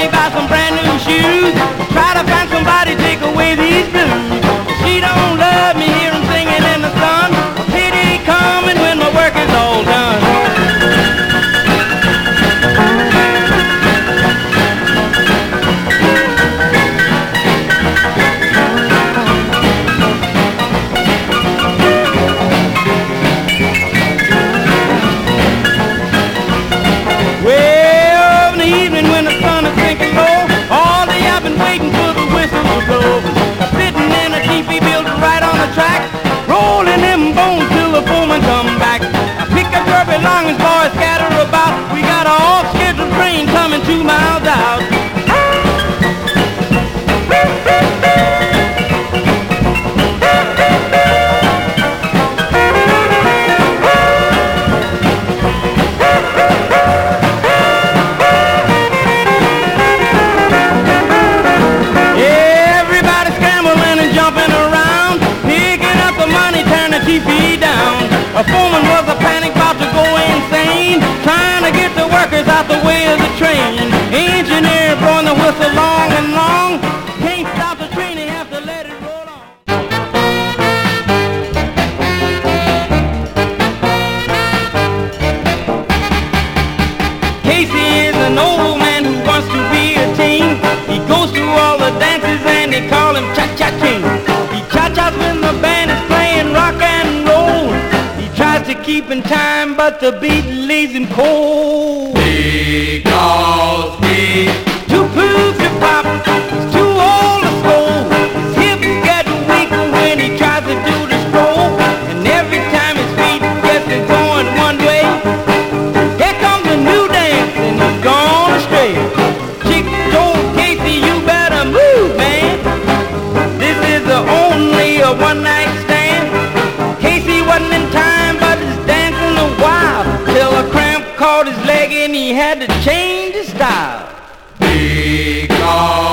me buy some brand new shoes. Try to find somebody to take away these blues. She don't love me, hear 'em singing in the sun. A pity coming when my work is all done. Well, in the evening when the sun is sinking low, all day I've been waiting for the whistle to blow. Sitting in a teepee building right on the track, rolling them bones till the foreman come back. I pick up your belongings, boys, scatter about. We got a off-scheduled train coming 2 miles out. Everybody scrambling and jumping around, picking up the money, turn the TV down. A foreman was a panic, about to go insane, trying to get the workers out the way of the train. Engineer blowing the whistle long and long, can't stop the train, they have to let it roll on. Casey is an old man who wants to be a teen. He goes through all the dances and they call him Cha-Cha King. He cha-chas when the band is playing rock and roll. He tries to keep in time, but the beat leaves him cold. Because he's Too prove to pop, he's too old to scold. His hips get weaker when he tries to do the stroll. And every time his feet gets to going one way, here comes a new dance and he's gone astray. Chick told Casey, you better move, man. This is only a one-night stand. Casey wasn't in time, but he's dancing a while, till a cramp caught his leg and he had to change his style. because